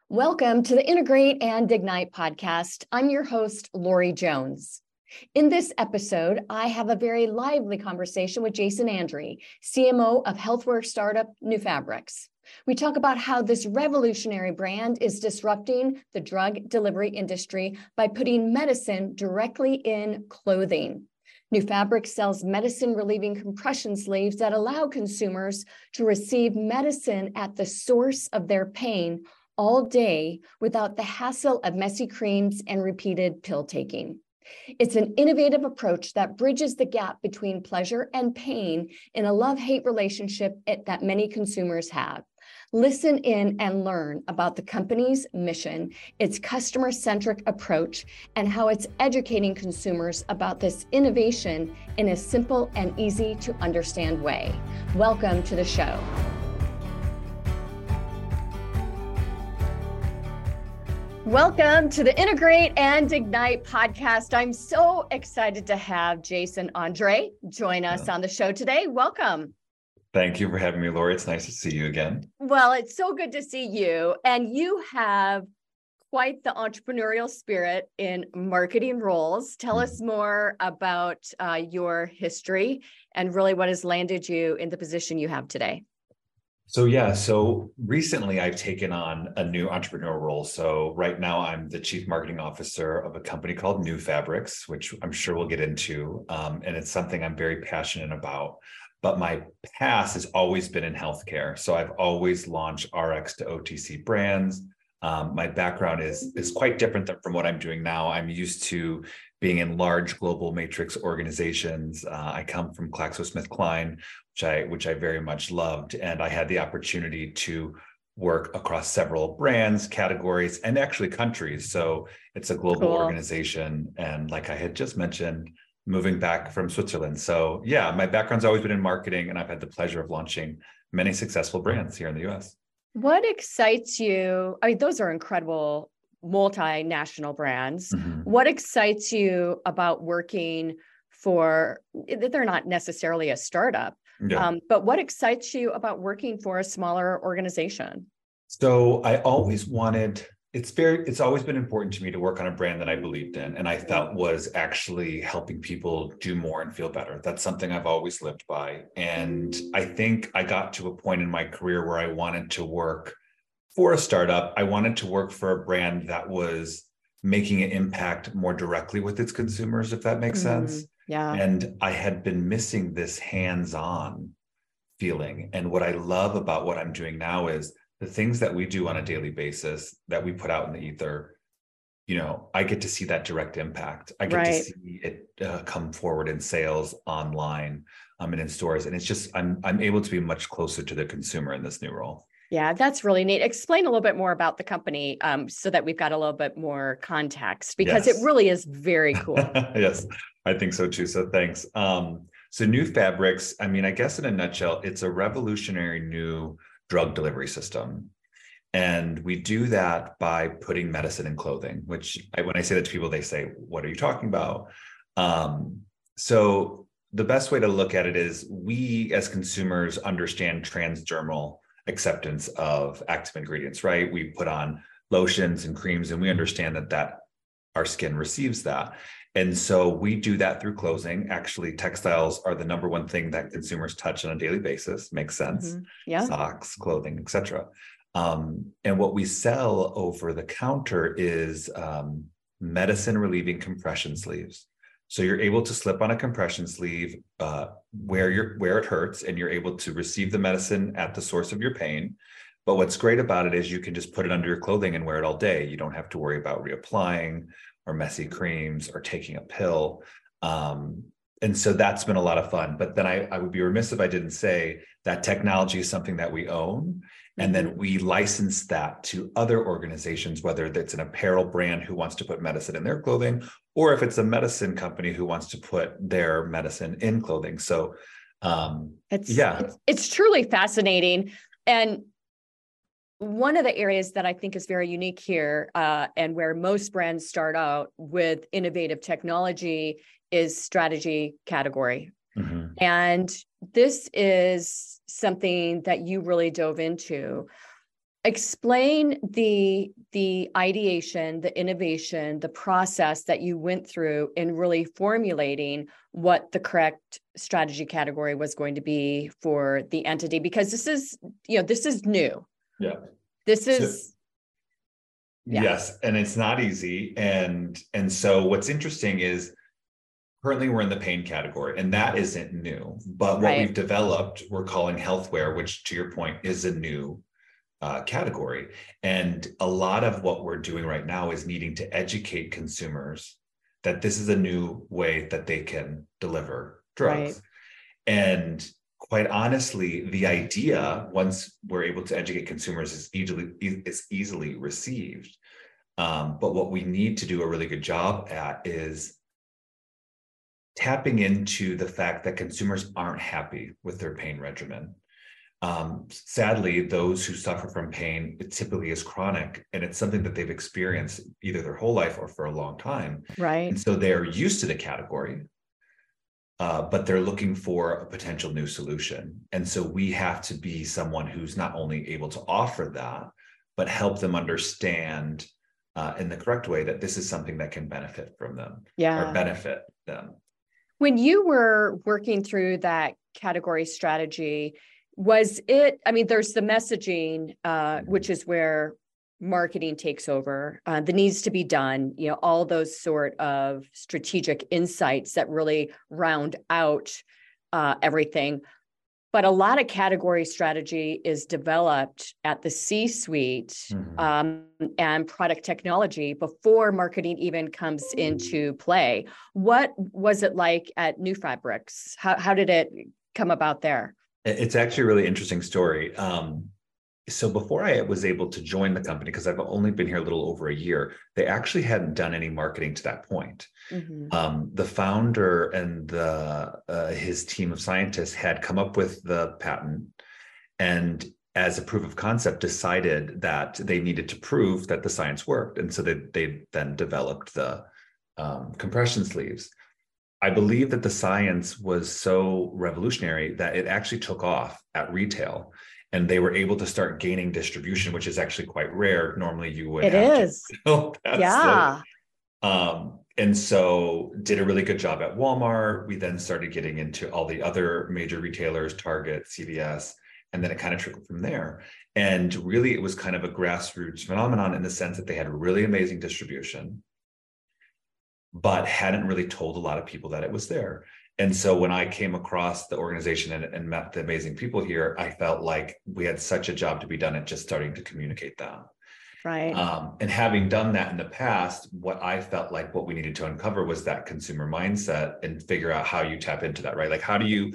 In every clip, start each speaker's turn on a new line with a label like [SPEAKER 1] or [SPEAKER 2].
[SPEAKER 1] Welcome to the Integrate and Ignite podcast. I'm your host, Lori Jones. In this episode, I have a very lively conversation with Jason Andre, CMO of healthcare startup NuFabrics. We talk about how this revolutionary brand is disrupting the drug delivery industry by putting medicine directly in clothing. NuFabrics sells medicine-relieving compression sleeves that allow consumers to receive medicine at the source of their pain all day without the hassle of messy creams and repeated pill taking. It's an innovative approach that bridges the gap between pleasure and pain in a love-hate relationship that many consumers have. Listen in and learn about the company's mission, its customer-centric approach, and how it's educating consumers about this innovation in a simple and easy to understand way. Welcome to the show. Welcome to the Integrate and Ignite podcast. I'm so excited to have Jason Andre join us on the show today. Welcome.
[SPEAKER 2] Thank you for having me, Lori. It's nice to see you again.
[SPEAKER 1] Well, it's so good to see you. And you have quite the entrepreneurial spirit in marketing roles. Tell us more about your history and really what has landed you in the position you have today.
[SPEAKER 2] So recently I've taken on a new entrepreneurial role. So right now I'm the chief marketing officer of a company called NuFabrics, which I'm sure we'll get into. And it's something I'm very passionate about. But my past has always been in healthcare. So I've always launched RX to OTC brands. My background is quite different from what I'm doing now. I'm used to being in large global matrix organizations. I come from GlaxoSmithKline, which I very much loved. And I had the opportunity to work across several brands, categories, and actually countries. So it's a global organization. And like I had just mentioned, moving back from Switzerland. So yeah, my background's always been in marketing, and I've had the pleasure of launching many successful brands here in the US.
[SPEAKER 1] What excites you? I mean, those are incredible multinational brands. Mm-hmm. What excites you about working for, they're not necessarily a startup, but what excites you about working for a smaller organization?
[SPEAKER 2] So I always wanted, it's always been important to me to work on a brand that I believed in and I felt was actually helping people do more and feel better. That's something I've always lived by. And I think I got to a point in my career where I wanted to work for a startup. I wanted to work for a brand that was making an impact more directly with its consumers, if that makes sense.
[SPEAKER 1] Yeah.
[SPEAKER 2] And I had been missing this hands-on feeling. And what I love about what I'm doing now is the things that we do on a daily basis that we put out in the ether, I get to see that direct impact. I get to see it come forward in sales online and in stores. And it's just, I'm able to be much closer to the consumer in this new role.
[SPEAKER 1] Yeah, that's really neat. Explain a little bit more about the company so that we've got a little bit more context, because it really is very cool.
[SPEAKER 2] Yes, I think so too. So thanks. So NuFabrics, I guess in a nutshell, it's a revolutionary new drug delivery system. And we do that by putting medicine in clothing, which when I say that to people, they say, what are you talking about? So the best way to look at it is we as consumers understand transdermal acceptance of active ingredients, right? We put on lotions and creams and we understand that our skin receives that. And so we do that through clothing. Actually, textiles are the number one thing that consumers touch on a daily basis. Makes sense.
[SPEAKER 1] Mm-hmm. Yeah.
[SPEAKER 2] Socks, clothing, etc. And what we sell over the counter is medicine relieving compression sleeves. So you're able to slip on a compression sleeve where it hurts, and you're able to receive the medicine at the source of your pain. But what's great about it is you can just put it under your clothing and wear it all day. You don't have to worry about reapplying or messy creams or taking a pill. And so that's been a lot of fun. But then I would be remiss if I didn't say that technology is something that we own. And then we license that to other organizations, whether it's an apparel brand who wants to put medicine in their clothing, or if it's a medicine company who wants to put their medicine in clothing. So
[SPEAKER 1] it's truly fascinating. And one of the areas that I think is very unique here and where most brands start out with innovative technology is strategy category. Mm-hmm. And this is something that you really dove into. Explain the ideation, the innovation, the process that you went through in really formulating what the correct strategy category was going to be for the entity, because this is new.
[SPEAKER 2] Yeah.
[SPEAKER 1] This is
[SPEAKER 2] Yes, and it's not easy. And so what's interesting is currently we're in the pain category, and that isn't new. But what we've developed, we're calling healthware, which to your point is a new category. And a lot of what we're doing right now is needing to educate consumers that this is a new way that they can deliver drugs. Right. And quite honestly, the idea, once we're able to educate consumers, is easily received. But what we need to do a really good job at is tapping into the fact that consumers aren't happy with their pain regimen. Sadly, those who suffer from pain, it typically is chronic, and it's something that they've experienced either their whole life or for a long time.
[SPEAKER 1] Right.
[SPEAKER 2] And so they're used to the category, but they're looking for a potential new solution. And so we have to be someone who's not only able to offer that, but help them understand in the correct way that this is something that can benefit from them or benefit them.
[SPEAKER 1] When you were working through that category strategy, was it, I mean, there's the messaging, which is where marketing takes over, that needs to be done, all those sort of strategic insights that really round out everything. But a lot of category strategy is developed at the C-suite and product technology before marketing even comes into play. What was it like at New Fabrics? How did it come about there?
[SPEAKER 2] It's actually a really interesting story. So before I was able to join the company, because I've only been here a little over a year, they actually hadn't done any marketing to that point. The founder and his team of scientists had come up with the patent, and as a proof of concept, decided that they needed to prove that the science worked. And so they then developed the compression sleeves. I believe that the science was so revolutionary that it actually took off at retail, and they were able to start gaining distribution, which is actually quite rare. Normally you would have to build that. And so did a really good job at Walmart. We then started getting into all the other major retailers, Target, CVS, and then it kind of trickled from there. And really it was kind of a grassroots phenomenon in the sense that they had really amazing distribution, but hadn't really told a lot of people that it was there. And so when I came across the organization and met the amazing people here, I felt like we had such a job to be done at just starting to communicate that.
[SPEAKER 1] Right.
[SPEAKER 2] And having done that in the past, what I felt like what we needed to uncover was that consumer mindset and figure out how you tap into that, right? Like how do you,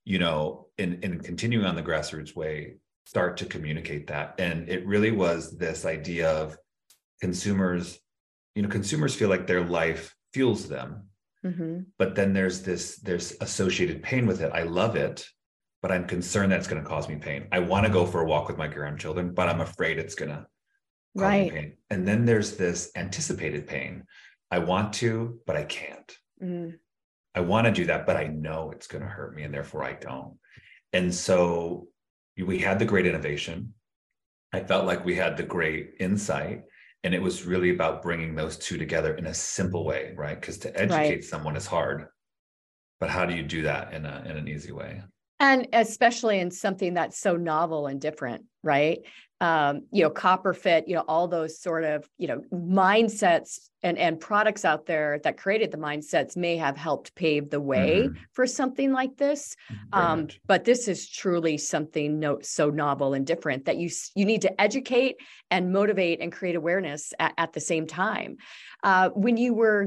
[SPEAKER 2] in continuing on the grassroots way, start to communicate that? And it really was this idea of consumers feel like their life fuels them. But then there's associated pain with it. I love it, but I'm concerned that it's going to cause me pain. I want to go for a walk with my grandchildren, but I'm afraid it's going to cause me pain. And then there's this anticipated pain. I want to, but I can't. I want to do that, but I know it's going to hurt me, and therefore I don't. And so we had the great innovation. I felt like we had the great insight. And it was really about bringing those two together in a simple way, right? Because to educate someone is hard, but how do you do that in an easy way?
[SPEAKER 1] And especially in something that's so novel and different, right? Copper fit, all those sort of, mindsets and products out there that created the mindsets may have helped pave the way for something like this. But this is truly something so novel and different that you need to educate and motivate and create awareness at the same time. When you were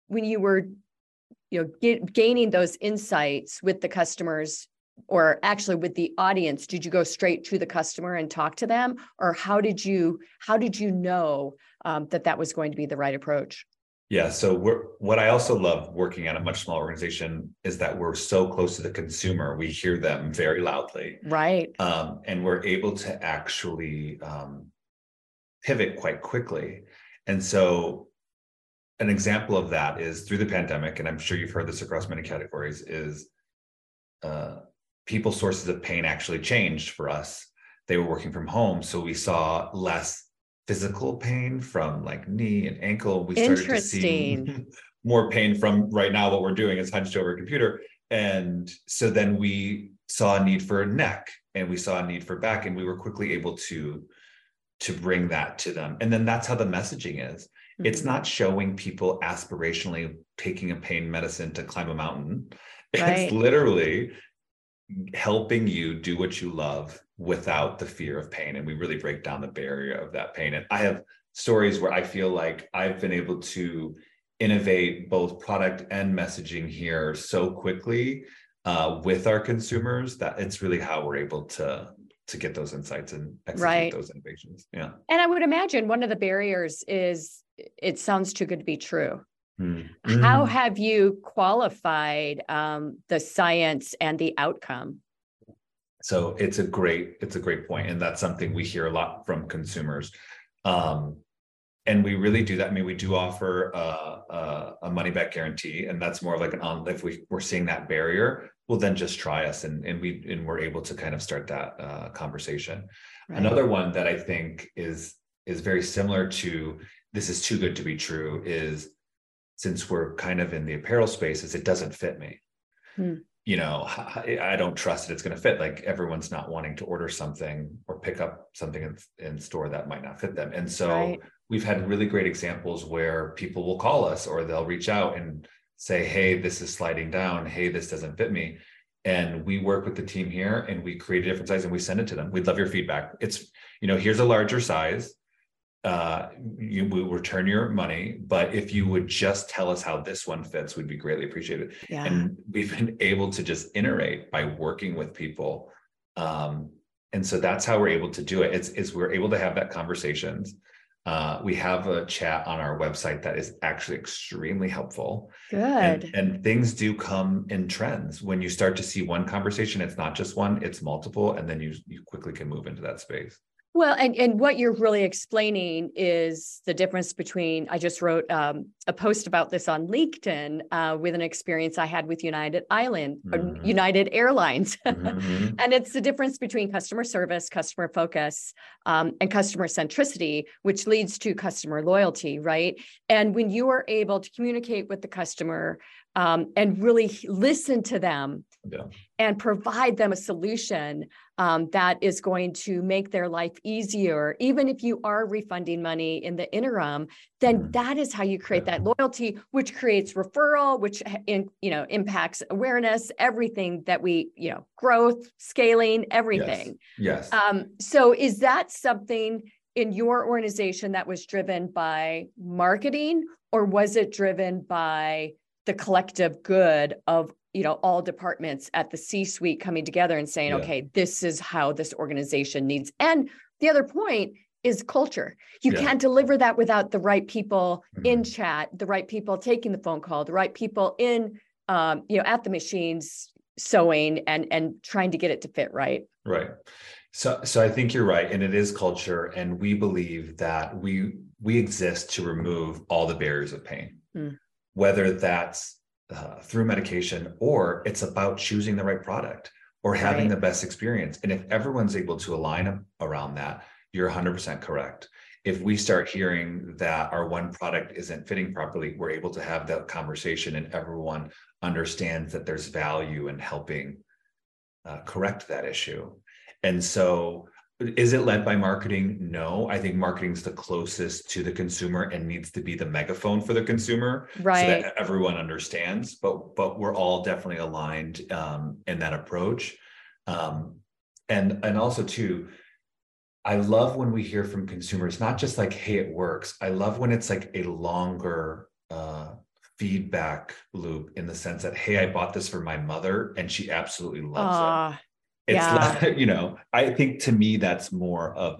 [SPEAKER 1] gaining those insights with the customers, or actually with the audience, did you go straight to the customer and talk to them? Or how did you know that was going to be the right approach?
[SPEAKER 2] Yeah. So what I also love working at a much smaller organization is that we're so close to the consumer. We hear them very loudly.
[SPEAKER 1] Right.
[SPEAKER 2] And we're able to actually pivot quite quickly. And so an example of that is through the pandemic, and I'm sure you've heard this across many categories, is people's sources of pain actually changed for us. they were working from home. So we saw less physical pain from like knee and ankle. We started to see more pain from right now. What we're doing is hunched over a computer. And so then we saw a need for neck and we saw a need for back, and we were quickly able to bring that to them. And then that's how the messaging is. Mm-hmm. It's not showing people aspirationally taking a pain medicine to climb a mountain. Right. It's literally helping you do what you love without the fear of pain. And we really break down the barrier of that pain. And I have stories where I feel like I've been able to innovate both product and messaging here so quickly with our consumers that it's really how we're able to get those insights and execute those innovations. Yeah.
[SPEAKER 1] And I would imagine one of the barriers is it sounds too good to be true. Mm-hmm. How have you qualified the science and the outcome?
[SPEAKER 2] So it's a great point. And that's something we hear a lot from consumers. And we really do that. I mean, we do offer a money back guarantee, and that's more like if we're seeing that barrier, well, then just try us, and we're able to kind of start that conversation. Right. Another one that I think is very similar to this is too good to be true is, since we're kind of in the apparel space, is it doesn't fit me. You know, I don't trust it's going to fit. Like everyone's not wanting to order something or pick up something in store that might not fit them. And so we've had really great examples where people will call us or they'll reach out and say, hey, this is sliding down. Hey, this doesn't fit me. And we work with the team here and we create a different size and we send it to them. We'd love your feedback. It's, here's a larger size. You will return your money, but if you would just tell us how this one fits, we'd be greatly appreciated. Yeah. And we've been able to just iterate by working with people. And so that's how we're able to do it. It's we're able to have that conversations. We have a chat on our website that is actually extremely helpful.
[SPEAKER 1] Good.
[SPEAKER 2] And things do come in trends. When you start to see one conversation, it's not just one, it's multiple. And then you quickly can move into that space.
[SPEAKER 1] Well, and what you're really explaining is the difference between, I just wrote a post about this on LinkedIn with an experience I had with United Airlines. Mm-hmm. And it's the difference between customer service, customer focus, and customer centricity, which leads to customer loyalty, right? And when you are able to communicate with the customer and really listen to them and provide them a solution that is going to make their life easier, even if you are refunding money in the interim, then that is how you create that loyalty, which creates referral, which impacts awareness, everything that we, growth, scaling, everything.
[SPEAKER 2] Yes.
[SPEAKER 1] So is that something in your organization that was driven by marketing, or was it driven by the collective good of all departments at the C-suite coming together and saying, okay, this is how this organization needs? And the other point is culture. You can't deliver that without the right people in chat, the right people taking the phone call, the right people in, at the machines sewing and trying to get it to fit right.
[SPEAKER 2] Right. So I think you're right. And it is culture. And we believe that we exist to remove all the barriers of pain, whether that's through medication, or it's about choosing the right product or having the best experience. And if everyone's able to align around that, you're 100% correct. If we start hearing that our one product isn't fitting properly, we're able to have that conversation and everyone understands that there's value in helping correct that issue. And so is it led by marketing? No, I think marketing is the closest to the consumer and needs to be the megaphone for the consumer, so that everyone understands. But we're all definitely aligned in that approach. And also too, I love when we hear from consumers, not just like, hey, it works. I love when it's like a longer feedback loop, in the sense that, hey, I bought this for my mother and she absolutely loves it. It's I think to me, that's more of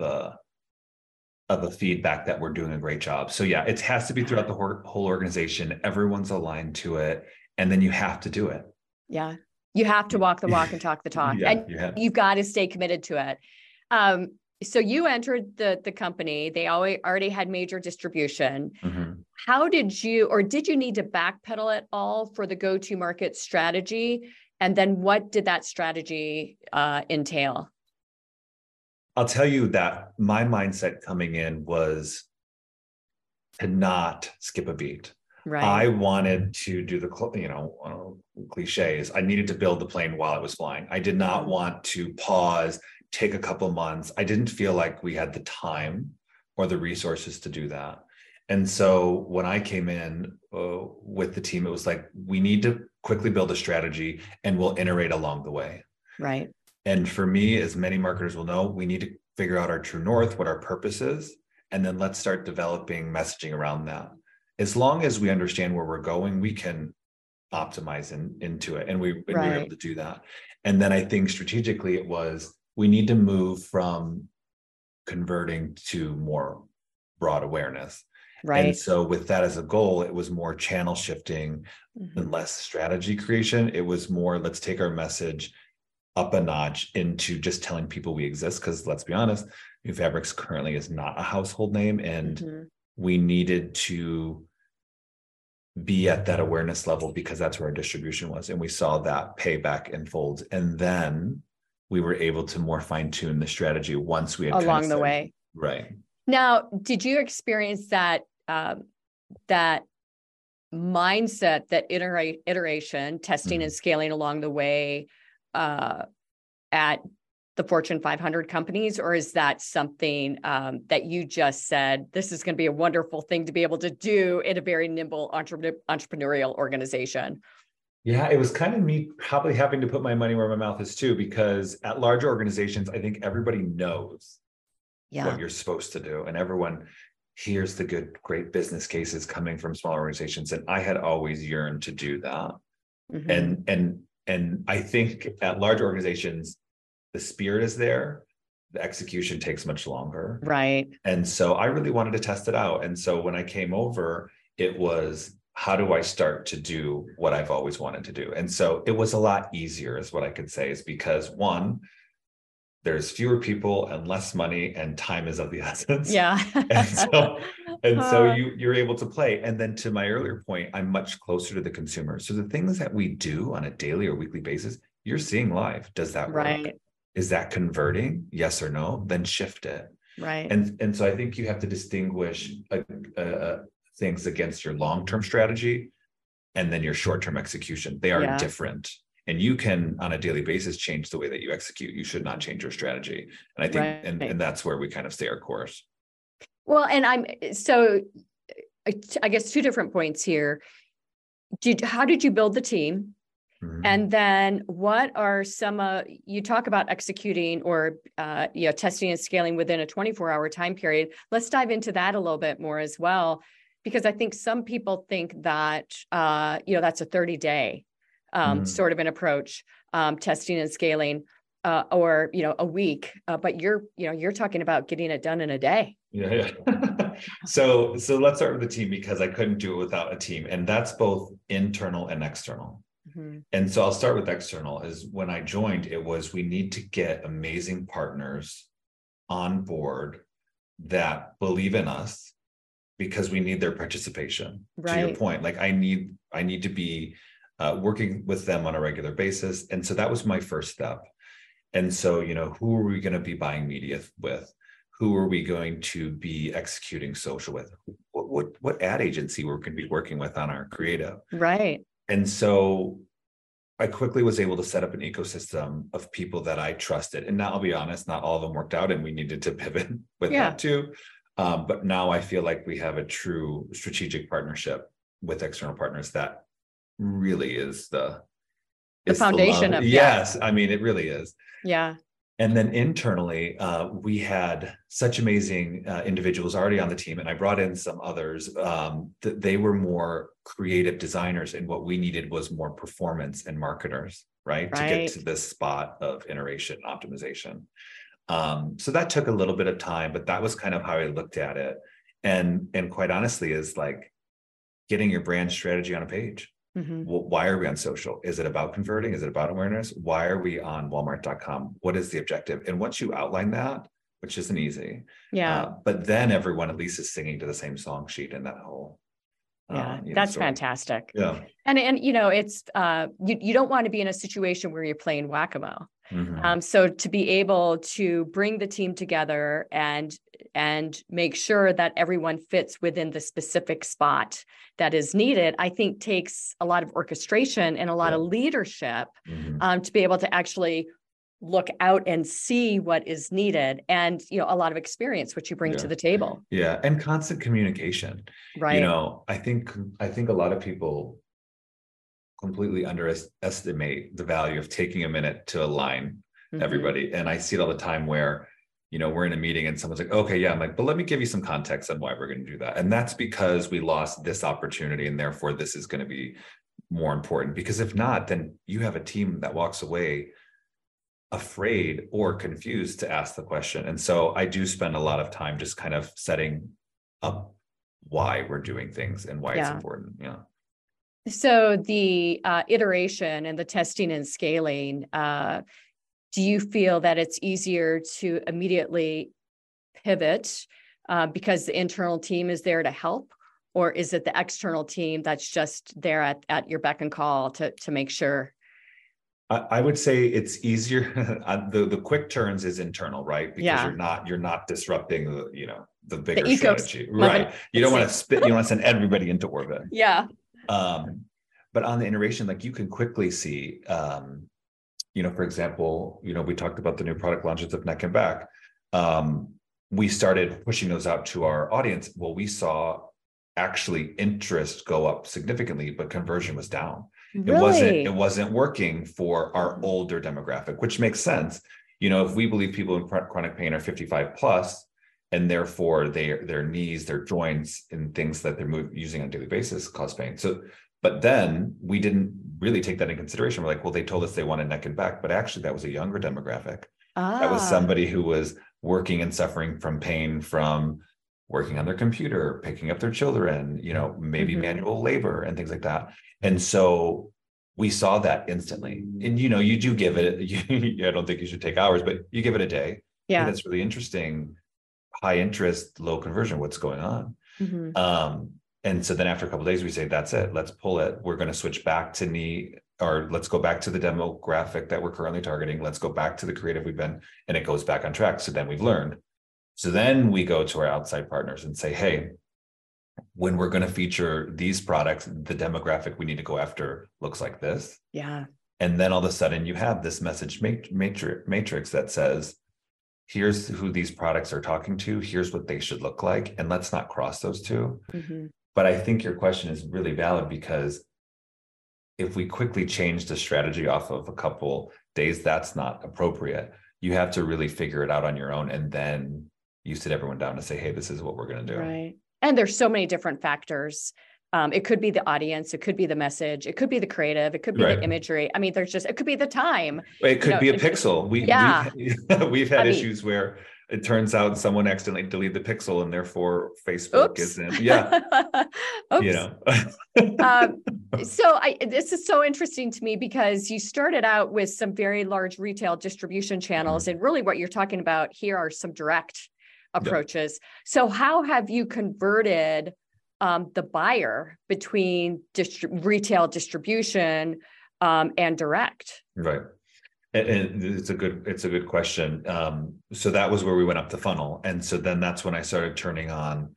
[SPEAKER 2] a feedback that we're doing a great job. So it has to be throughout the whole organization. Everyone's aligned to it. And then you have to do it.
[SPEAKER 1] Yeah. You have to walk the walk and talk the talk. You've got to stay committed to it. So you entered the company, they already had major distribution. How did you need to backpedal at all for the go-to-market strategy? And then what did that strategy entail?
[SPEAKER 2] I'll tell you that my mindset coming in was to not skip a beat.
[SPEAKER 1] Right.
[SPEAKER 2] I wanted to do the, cliches. I needed to build the plane while it was flying. I did not want to pause, take a couple of months. I didn't feel like we had the time or the resources to do that. And so when I came in with the team, it was like, we need to quickly build a strategy and we'll iterate along the way.
[SPEAKER 1] Right.
[SPEAKER 2] And for me, as many marketers will know, we need to figure out our true north, what our purpose is, and then let's start developing messaging around that. As long as we understand where we're going, we can optimize into it. And we were able to do that. And then I think strategically it was, we need to move from converting to more broad awareness. Right. And so with that as a goal, it was more channel shifting and less strategy creation. It was more, let's take our message up a notch into just telling people we exist. Because let's be honest, New Fabrics currently is not a household name. And we needed to be at that awareness level because that's where our distribution was. And we saw that payback in folds. And then we were able to more fine tune the strategy once we had
[SPEAKER 1] along the way.
[SPEAKER 2] Right.
[SPEAKER 1] Now, did you experience that that mindset, that iteration, testing and scaling along the way at the Fortune 500 companies, or is that something that you just said, this is going to be a wonderful thing to be able to do in a very nimble entrepreneurial organization?
[SPEAKER 2] Yeah, it was kind of me probably having to put my money where my mouth is too, because at larger organizations, I think everybody knows what you're supposed to do. And everyone hears the great business cases coming from smaller organizations. And I had always yearned to do that. And I think at large organizations, the spirit is there. The execution takes much longer.
[SPEAKER 1] Right.
[SPEAKER 2] And so I really wanted to test it out. And so when I came over, it was, how do I start to do what I've always wanted to do? And so it was a lot easier, is what I could say, is because one, there's fewer people and less money and time is of the essence.
[SPEAKER 1] Yeah.
[SPEAKER 2] and so you're able to play. And then to my earlier point, I'm much closer to the consumer. So the things that we do on a daily or weekly basis, you're seeing live. Does that work? Is that converting? Yes or no? Then shift it.
[SPEAKER 1] Right.
[SPEAKER 2] And so I think you have to distinguish things against your long-term strategy and then your short-term execution. They are different. And you can, on a daily basis, change the way that you execute. You should not change your strategy. And I think, and that's where we kind of stay our course.
[SPEAKER 1] Well, and I guess two different points here. How did you build the team? And then what are you talk about executing or, testing and scaling within a 24-hour time period. Let's dive into that a little bit more as well, because I think some people think that, that's a 30-day sort of an approach, testing and scaling, or, a week, but you're talking about getting it done in a day.
[SPEAKER 2] Yeah. So let's start with the team, because I couldn't do it without a team, and that's both internal and external. And so I'll start with external. Is when I joined, it was, we need to get amazing partners on board that believe in us, because we need their participation. To your point, like I need to be working with them on a regular basis. And so that was my first step. And so, who are we going to be buying media with? Who are we going to be executing social with? What ad agency we're going to be working with on our creative? Right. And so I quickly was able to set up an ecosystem of people that I trusted. And now I'll be honest, not all of them worked out, and we needed to pivot with that too. But now I feel like we have a true strategic partnership with external partners that really is the foundation of yes. I mean, it really is. Yeah. And then internally, we had such amazing individuals already on the team, and I brought in some others that they were more creative designers, and what we needed was more performance and marketers, right? To get to this spot of iteration optimization. So that took a little bit of time, but that was kind of how I looked at it. And quite honestly, is like getting your brand strategy on a page. Well, why are we on social? Is it about converting? Is it about awareness? Why are we on Walmart.com? What is the objective? And once you outline that, which isn't easy, but then everyone at least is singing to the same song sheet in that whole.
[SPEAKER 1] That's fantastic.
[SPEAKER 2] Yeah.
[SPEAKER 1] And it's, you don't want to be in a situation where you're playing whack-a-mole. So to be able to bring the team together and make sure that everyone fits within the specific spot that is needed, I think takes a lot of orchestration and a lot of leadership to be able to actually look out and see what is needed, and a lot of experience which you bring to the table.
[SPEAKER 2] And constant communication.
[SPEAKER 1] Right.
[SPEAKER 2] I think a lot of people completely underestimate the value of taking a minute to align everybody. And I see it all the time where we're in a meeting and someone's like, okay, I'm like, but let me give you some context on why we're going to do that. And that's because we lost this opportunity, and therefore this is going to be more important. Because if not, then you have a team that walks away afraid or confused to ask the question. And so I do spend a lot of time just kind of setting up why we're doing things and why it's important.
[SPEAKER 1] So the iteration and the testing and scaling, do you feel that it's easier to immediately pivot because the internal team is there to help? Or is it the external team that's just there at your beck and call to make sure?
[SPEAKER 2] I would say it's easier. The quick turns is internal, right? Because you're not disrupting the bigger strategy, right? You don't want to you don't want to send everybody into orbit. But on the iteration, like, you can quickly see, for example, we talked about the new product launches of Neck and Back. We started pushing those out to our audience. Well, we saw actually interest go up significantly, but conversion was down.
[SPEAKER 1] Really?
[SPEAKER 2] It wasn't working for our older demographic, which makes sense. If we believe people in chronic pain are 55 plus, and therefore their knees, their joints, and things that they're using on a daily basis cause pain. So, but then we didn't really take that in consideration. We're like, well, they told us they wanted neck and back, but actually that was a younger demographic. That was somebody who was working and suffering from pain from working on their computer, picking up their children, maybe manual labor and things like that. And so we saw that instantly. And, you do give it, I don't think you should take hours, but you give it a day. Yeah. That's really interesting. High interest, low conversion. What's going on? And so then after a couple of days, we say, that's it. Let's pull it. We're going to switch back to knee, or let's go back to the demographic that we're currently targeting. Let's go back to the creative we've been, and it goes back on track. So then we've learned. So then we go to our outside partners and say, hey, when we're going to feature these products, the demographic we need to go after looks like this. Yeah. And then all of a sudden you have this message matrix that says, here's who these products are talking to. Here's what they should look like. And let's not cross those two. But I think your question is really valid, because if we quickly change the strategy off of a couple days, that's not appropriate. You have to really figure it out on your own. And then you sit everyone down and say, hey, this is what we're going to do.
[SPEAKER 1] Right. And there's so many different factors. It could be the audience. It could be the message. It could be the creative. It could be the imagery. I mean, it could be the time.
[SPEAKER 2] It could be a pixel. We've had issues where it turns out someone accidentally deleted the pixel, and therefore Facebook isn't.
[SPEAKER 1] So this is so interesting to me, because you started out with some very large retail distribution channels, and really what you're talking about here are some direct approaches. So how have you converted the buyer between retail distribution and direct?
[SPEAKER 2] Right. And it's a good question. So that was where we went up the funnel. And so then that's when I started turning on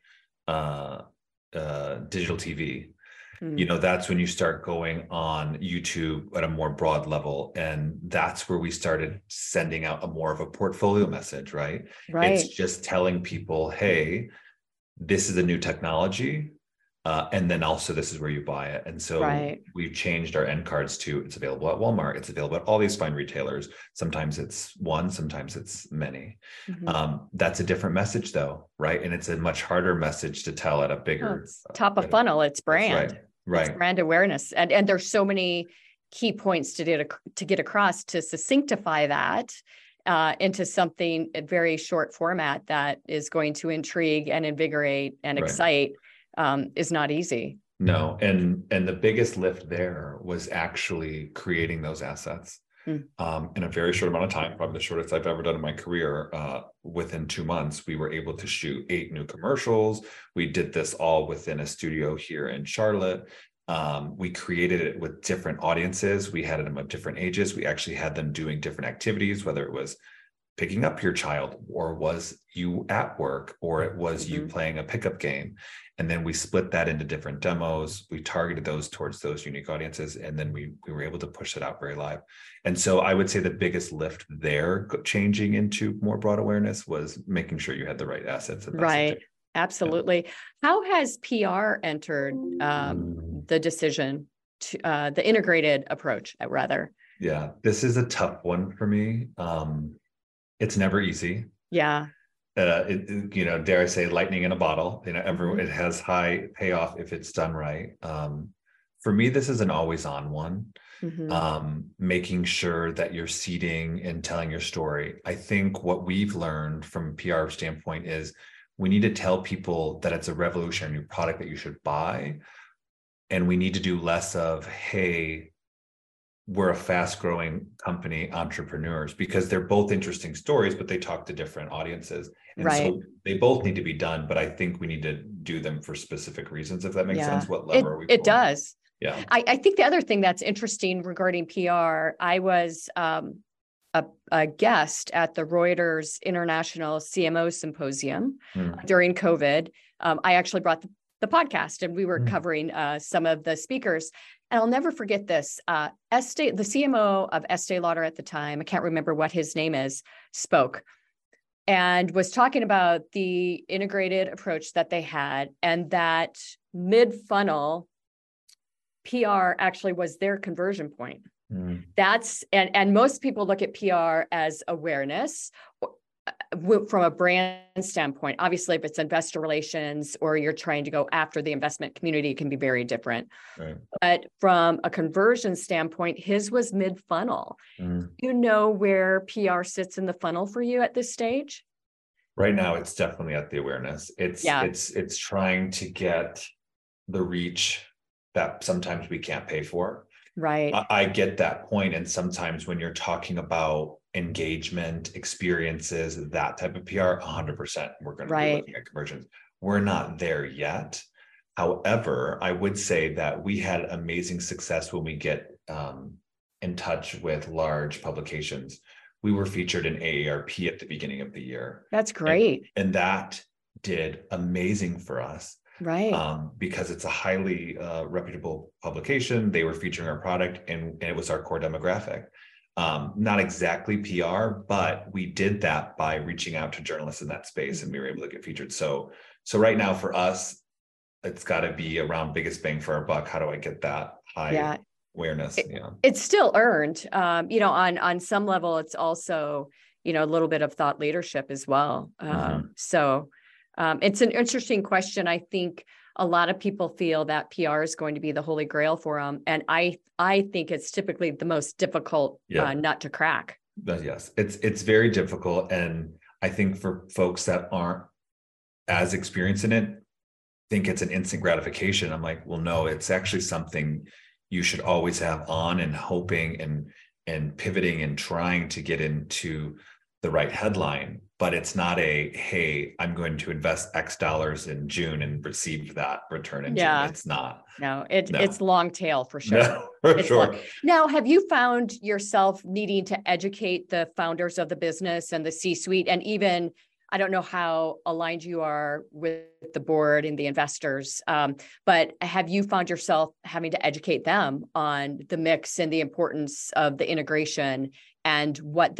[SPEAKER 2] digital TV. That's when you start going on YouTube at a more broad level. And that's where we started sending out a more of a portfolio message, right? It's just telling people, hey, this is a new technology. And then also this is where you buy it. And so we've changed our end cards to, it's available at Walmart. It's available at all these fine retailers. Sometimes it's one, sometimes it's many. That's a different message though, right? And it's a much harder message to tell at a bigger
[SPEAKER 1] top of funnel. It's brand.
[SPEAKER 2] Right.
[SPEAKER 1] It's brand awareness. And there's so many key points to get across to succinctify that into something a very short format that is going to intrigue and invigorate and excite. Is not easy.
[SPEAKER 2] No. And the biggest lift there was actually creating those assets in a very short amount of time, probably the shortest I've ever done in my career. Within 2 months, we were able to shoot 8 new commercials. We did this all within a studio here in Charlotte. We created it with different audiences. We had them of different ages. We actually had them doing different activities, whether it was picking up your child, or was you at work, or it was you playing a pickup game. And then we split that into different demos. We targeted those towards those unique audiences. And then we were able to push it out very live. And so I would say the biggest lift there, changing into more broad awareness, was making sure you had the right assets. And
[SPEAKER 1] right. Absolutely. Yeah. How has PR entered the decision to the integrated approach, rather?
[SPEAKER 2] Yeah, this is a tough one for me. It's never easy.
[SPEAKER 1] Yeah.
[SPEAKER 2] Dare I say, lightning in a bottle. It has high payoff if it's done right. For me, this is an always on one. Making sure that you're seeding and telling your story. I think what we've learned from a PR standpoint is we need to tell people that it's a revolutionary new product that you should buy. And we need to do less of, hey, we're a fast growing company, entrepreneurs, because they're both interesting stories, but they talk to different audiences. And so they both need to be done, but I think we need to do them for specific reasons, if that makes sense. What lever are we pulling?
[SPEAKER 1] It does.
[SPEAKER 2] Yeah.
[SPEAKER 1] I think the other thing that's interesting regarding PR, I was a guest at the Reuters International CMO Symposium during COVID. I actually brought the podcast, and we were covering some of the speakers. And I'll never forget this. The CMO of Estee Lauder at the time, I can't remember what his name is, spoke and was talking about the integrated approach that they had, and that mid-funnel PR actually was their conversion point. That's and most people look at PR as awareness from a brand standpoint. Obviously, if it's investor relations or you're trying to go after the investment community, it can be very different. Right. But from a conversion standpoint, his was mid-funnel. You know where PR sits in the funnel for you at this stage?
[SPEAKER 2] Right now, it's definitely at the awareness. It's trying to get the reach that sometimes we can't pay for.
[SPEAKER 1] Right.
[SPEAKER 2] I get that point. And sometimes when you're talking about engagement, experiences, that type of PR, 100%, we're going to be looking at conversions. We're not there yet. However, I would say that we had amazing success when we get in touch with large publications. We were featured in AARP at the beginning of the year.
[SPEAKER 1] That's great.
[SPEAKER 2] And that did amazing for us.
[SPEAKER 1] Right.
[SPEAKER 2] Because it's a highly reputable publication. They were featuring our product, and it was our core demographic. Not exactly PR, but we did that by reaching out to journalists in that space, and we were able to get featured. So right now for us, it's got to be around biggest bang for our buck. How do I get that high awareness?
[SPEAKER 1] It's still earned. On some level, it's also, a little bit of thought leadership as well. So it's an interesting question. I think a lot of people feel that PR is going to be the holy grail for them. And I think it's typically the most difficult nut to crack.
[SPEAKER 2] Yes, it's very difficult. And I think for folks that aren't as experienced in it, think it's an instant gratification. I'm like, well, no, it's actually something you should always have on, and hoping and pivoting and trying to get into the right headline. But it's not hey, I'm going to invest X dollars in June and receive that return in June. It's not.
[SPEAKER 1] No, it's long tail for sure.
[SPEAKER 2] No, for sure.
[SPEAKER 1] Now, have you found yourself needing to educate the founders of the business and the C-suite, and even, I don't know how aligned you are with the board and the investors, but have you found yourself having to educate them on the mix and the importance of the integration and what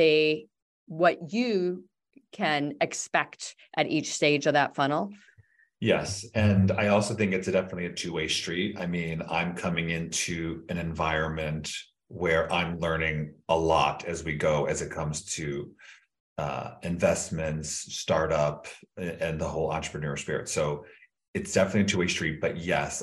[SPEAKER 1] you can expect at each stage of that funnel?
[SPEAKER 2] Yes. And I also think it's definitely a two-way street. I mean, I'm coming into an environment where I'm learning a lot as we go, as it comes to investments, startup, and the whole entrepreneur spirit. So it's definitely a two-way street. But yes,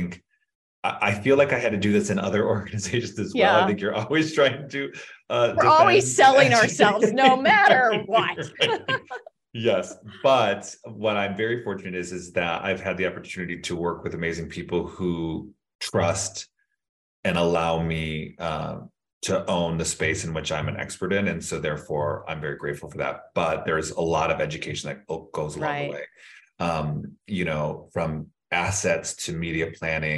[SPEAKER 2] I feel like I had to do this in other organizations as well. I think you're always trying to
[SPEAKER 1] we're always selling ourselves no matter what.
[SPEAKER 2] Yes. But what I'm very fortunate is that I've had the opportunity to work with amazing people who trust and allow me to own the space in which I'm an expert in. And so therefore I'm very grateful for that. But there's a lot of education that goes along the way. From assets to media planning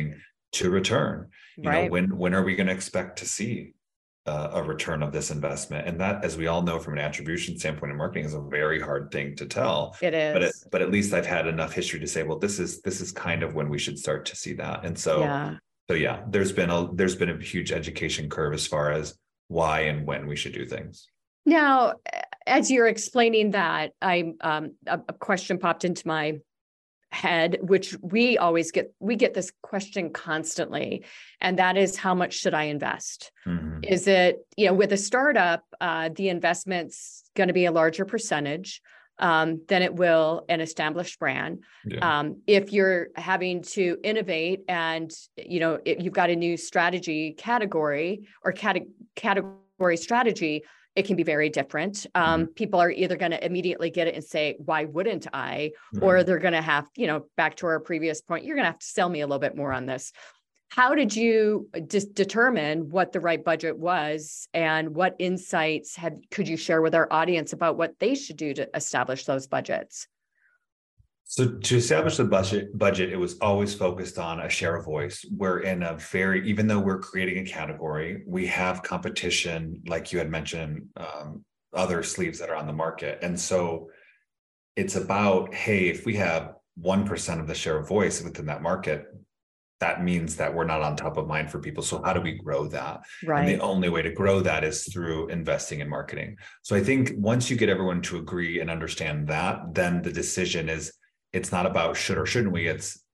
[SPEAKER 2] to return.
[SPEAKER 1] Right.
[SPEAKER 2] When are we going to expect to see a return of this investment? And that, as we all know, from an attribution standpoint in marketing, is a very hard thing to tell.
[SPEAKER 1] It is.
[SPEAKER 2] But at least I've had enough history to say, well, this is kind of when we should start to see that. And so yeah, there's been a huge education curve as far as why and when we should do things.
[SPEAKER 1] Now, as you're explaining that, a question popped into my head, which we get this question constantly, and that is, how much should I invest?
[SPEAKER 2] Mm-hmm.
[SPEAKER 1] Is it, with a startup, the investment's going to be a larger percentage than it will an established brand.
[SPEAKER 2] Yeah.
[SPEAKER 1] If you're having to innovate and, you've got a new strategy category or category strategy, it can be very different. People are either going to immediately get it and say, why wouldn't I?
[SPEAKER 2] Mm-hmm.
[SPEAKER 1] Or they're going to have, back to our previous point, you're going to have to sell me a little bit more on this. How did you just determine what the right budget was, and what insights could you share with our audience about what they should do to establish those budgets?
[SPEAKER 2] So to establish the budget, it was always focused on a share of voice. We're in even though we're creating a category, we have competition, like you had mentioned, other sleeves that are on the market. And so it's about, hey, if we have 1% of the share of voice within that market, that means that we're not on top of mind for people. So how do we grow that?
[SPEAKER 1] Right.
[SPEAKER 2] And the only way to grow that is through investing in marketing. So I think once you get everyone to agree and understand that, then the decision is, it's not about should or shouldn't we,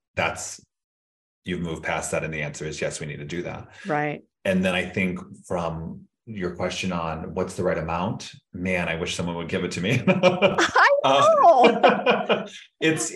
[SPEAKER 2] you've moved past that. And the answer is yes, we need to do that.
[SPEAKER 1] Right.
[SPEAKER 2] And then I think from your question on what's the right amount, man, I wish someone would give it to me.
[SPEAKER 1] I know.
[SPEAKER 2] It's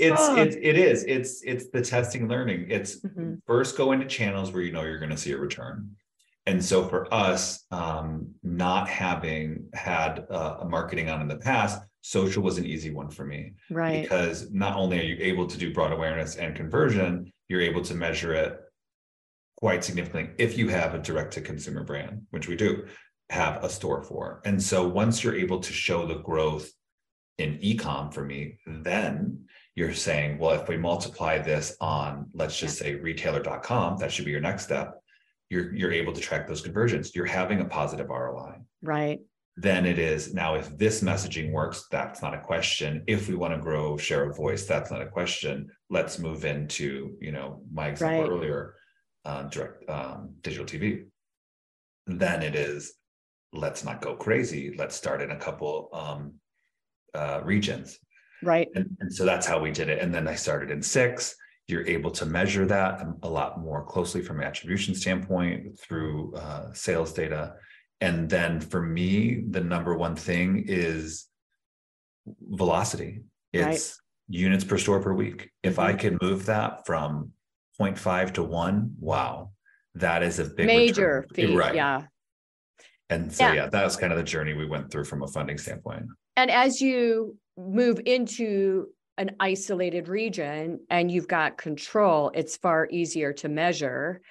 [SPEAKER 2] the testing and learning. It's first go into channels where you're going to see a return. And so for us, not having had a marketing on in the past, social was an easy one for me.
[SPEAKER 1] Right.
[SPEAKER 2] Because not only are you able to do broad awareness and conversion, you're able to measure it quite significantly if you have a direct-to-consumer brand, which we do have a store for. And so once you're able to show the growth in e-com for me, then you're saying, well, if we multiply this on, let's just say retailer.com, that should be your next step. You're able to track those conversions. You're having a positive ROI.
[SPEAKER 1] Right.
[SPEAKER 2] Then it is, now if this messaging works, that's not a question. If we want to grow share of voice, that's not a question. Let's move into, my example earlier, direct digital TV. Then it is, let's not go crazy. Let's start in a couple regions.
[SPEAKER 1] Right.
[SPEAKER 2] And so that's how we did it. And then I started in 6. You're able to measure that a lot more closely from an attribution standpoint through sales data. And then for me, the number one thing is velocity. It's units per store per week. If I can move that from 0.5 to 1, wow, that is a big
[SPEAKER 1] major feat.
[SPEAKER 2] Right.
[SPEAKER 1] Yeah.
[SPEAKER 2] And so, that was kind of the journey we went through from a funding standpoint.
[SPEAKER 1] And as you move into an isolated region and you've got control, it's far easier to measure,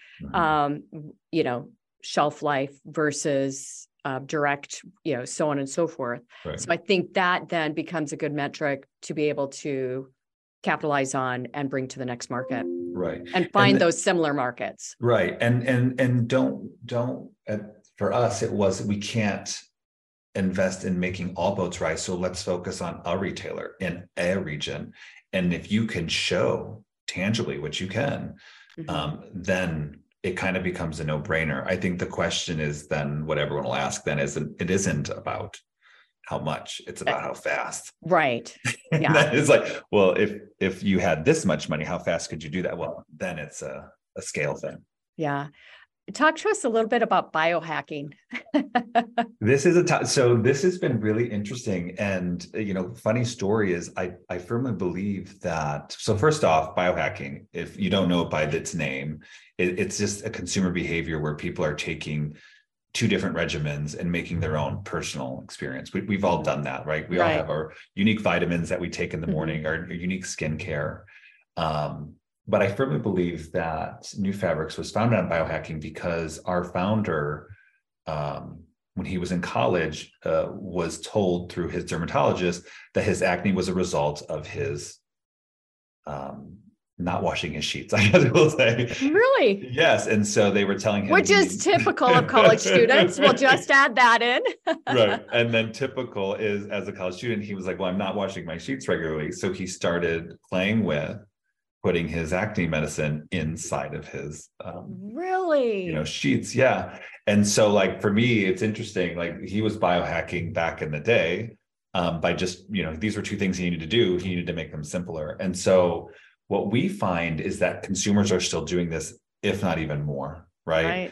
[SPEAKER 1] shelf life versus direct, so on and so forth. Right. So I think that then becomes a good metric to be able to capitalize on and bring to the next market.
[SPEAKER 2] Right.
[SPEAKER 1] And find those similar markets.
[SPEAKER 2] Right. And don't for us, it was, we can't invest in making all boats rise. So let's focus on a retailer in a region. And if you can show tangibly what you can, then it kind of becomes a no-brainer. I think the question is then what everyone will ask then it isn't about how much, it's about how fast.
[SPEAKER 1] Right. Yeah.
[SPEAKER 2] It's like, well, if you had this much money, how fast could you do that? Well, then it's a scale thing.
[SPEAKER 1] Yeah. Talk to us a little bit about biohacking.
[SPEAKER 2] This has been really interesting. And, funny story is I firmly believe that. So first off, biohacking, if you don't know it by its name, it's just a consumer behavior where people are taking 2 different regimens and making their own personal experience. We've all done that, right? We all have our unique vitamins that we take in the morning, our unique skincare. But I firmly believe that New Fabrics was founded on biohacking because our founder, when he was in college, was told through his dermatologist that his acne was a result of his not washing his sheets, I guess we'll say.
[SPEAKER 1] Really?
[SPEAKER 2] Yes. And so they were telling him,
[SPEAKER 1] Which is typical of college students. We'll just add that in.
[SPEAKER 2] Right. And then typical is, as a college student, he was like, well, I'm not washing my sheets regularly. So he started playing with putting his acne medicine inside of his
[SPEAKER 1] really,
[SPEAKER 2] sheets. Yeah. And so like for me, it's interesting, like he was biohacking back in the day, by just, these were two things he needed to do. He needed to make them simpler. And so what we find is that consumers are still doing this, if not even more, right?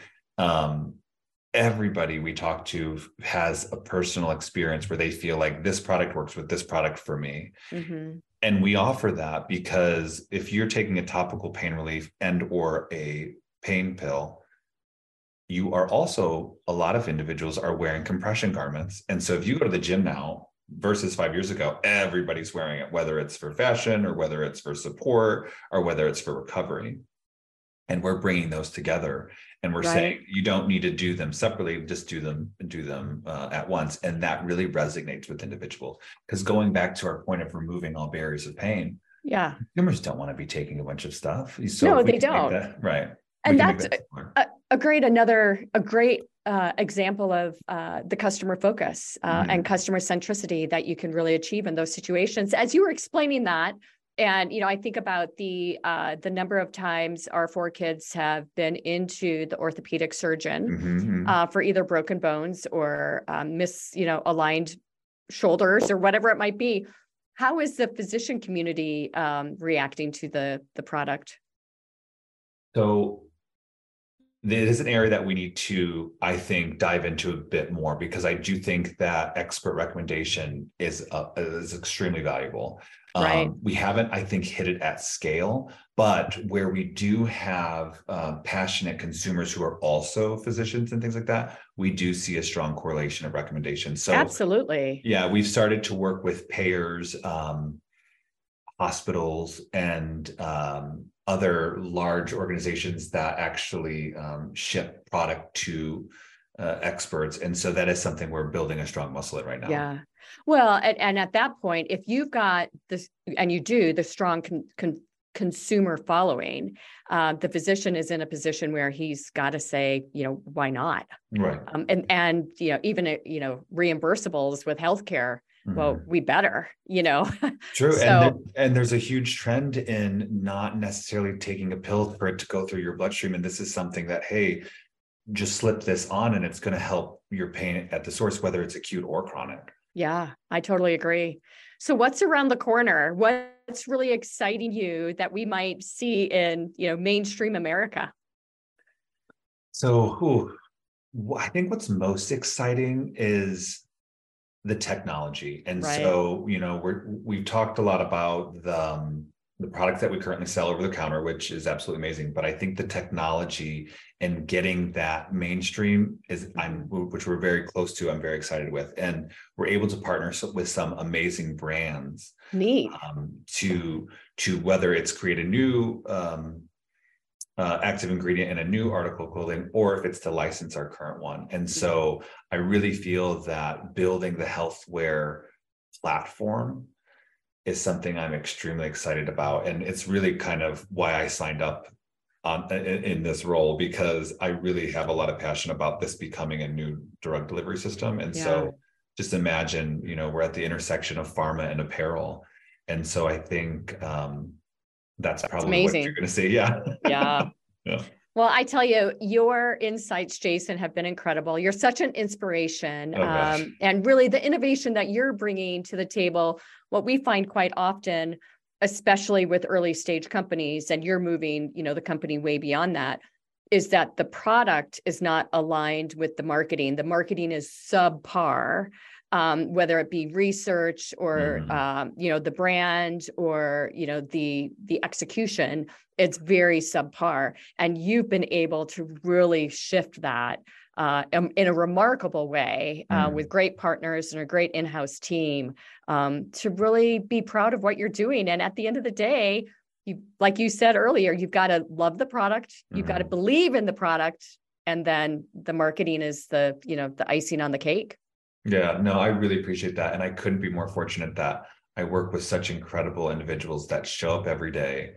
[SPEAKER 2] Everybody we talk to has a personal experience where they feel like this product works with this product for me. Mm-hmm. And we offer that because if you're taking a topical pain relief and or a pain pill, you are also, a lot of individuals are wearing compression garments. And so if you go to the gym now versus 5 years ago, everybody's wearing it, whether it's for fashion or whether it's for support or whether it's for recovery. And we're bringing those together, and we're saying you don't need to do them separately, just do them at once. And that really resonates with individuals, because going back to our point of removing all barriers of pain, consumers don't want to be taking a bunch of stuff. So
[SPEAKER 1] no, they don't.
[SPEAKER 2] Right.
[SPEAKER 1] And that's a great example of the customer focus and customer centricity that you can really achieve in those situations. As you were explaining that, and, I think about the number of times our 4 kids have been into the orthopedic surgeon for either broken bones or aligned shoulders or whatever it might be. How is the physician community reacting to the product?
[SPEAKER 2] So it is an area that we need to, I think, dive into a bit more, because I do think that expert recommendation is extremely valuable. Right. We haven't, I think, hit it at scale, but where we do have passionate consumers who are also physicians and things like that, we do see a strong correlation of recommendations. So absolutely. Yeah, we've started to work with payers, hospitals, and other large organizations that actually ship product to experts. And so that is something we're building a strong muscle at right now.
[SPEAKER 1] Yeah. Well, and at that point, if you've got this, and you do, the strong consumer following, the physician is in a position where he's got to say, why not?
[SPEAKER 2] Right.
[SPEAKER 1] And even reimbursables with healthcare. Well, we better,
[SPEAKER 2] True. So, and there's a huge trend in not necessarily taking a pill for it to go through your bloodstream. And this is something that, hey, just slip this on and it's going to help your pain at the source, whether it's acute or chronic.
[SPEAKER 1] Yeah, I totally agree. So what's around the corner? What's really exciting you that we might see in, mainstream America?
[SPEAKER 2] So I think what's most exciting is the technology. And so, we've talked a lot about the products that we currently sell over the counter, which is absolutely amazing. But I think the technology and getting that mainstream which we're very close to, I'm very excited with. And we're able to partner with some amazing brands.
[SPEAKER 1] Neat.
[SPEAKER 2] To whether it's create a new active ingredient in a new article of clothing, or if it's to license our current one. And so I really feel that building the healthware platform is something I'm extremely excited about. And it's really kind of why I signed up in this role, because I really have a lot of passion about this becoming a new drug delivery system. And so just imagine, we're at the intersection of pharma and apparel. And so I think that's probably amazing. What you're going to see. Yeah.
[SPEAKER 1] Yeah. Yeah. Well, I tell you, your insights, Jason, have been incredible. You're such an inspiration. And really the innovation that you're bringing to the table, what we find quite often, especially with early stage companies, and you're moving, the company way beyond that, is that the product is not aligned with the marketing. The marketing is subpar. Whether it be research or, the brand or, the execution, it's very subpar. And you've been able to really shift that in a remarkable way with great partners and a great in-house team to really be proud of what you're doing. And at the end of the day, like you said earlier, you've got to love the product, you've got to believe in the product, and then the marketing is the icing on the cake.
[SPEAKER 2] Yeah, no, I really appreciate that. And I couldn't be more fortunate that I work with such incredible individuals that show up every day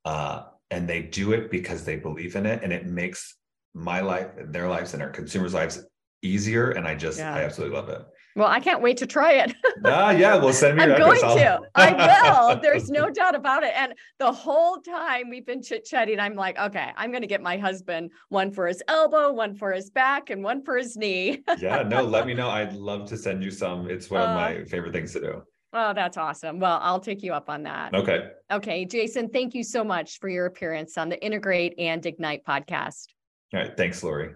[SPEAKER 2] And they do it because they believe in it, and it makes my life, their lives, and our consumers' lives easier. And I absolutely love it.
[SPEAKER 1] Well, I can't wait to try it.
[SPEAKER 2] Yeah, well, send me your
[SPEAKER 1] address.
[SPEAKER 2] I'm going
[SPEAKER 1] to. I will. There's no doubt about it. And the whole time we've been chit-chatting, I'm like, okay, I'm going to get my husband one for his elbow, one for his back, and one for his knee.
[SPEAKER 2] Yeah, no, let me know. I'd love to send you some. It's one of my favorite things to do.
[SPEAKER 1] Oh, that's awesome. Well, I'll take you up on that. Okay, Jason, thank you so much for your appearance on the Integrate and Ignite podcast.
[SPEAKER 2] All right. Thanks, Lori.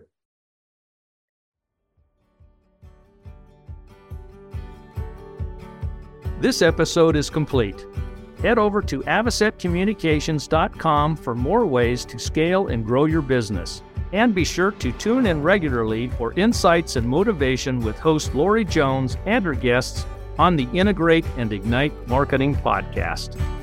[SPEAKER 3] This episode is complete. Head over to avocetcommunications.com for more ways to scale and grow your business. And be sure to tune in regularly for insights and motivation with host Lori Jones and her guests on the Integrate and Ignite Marketing Podcast.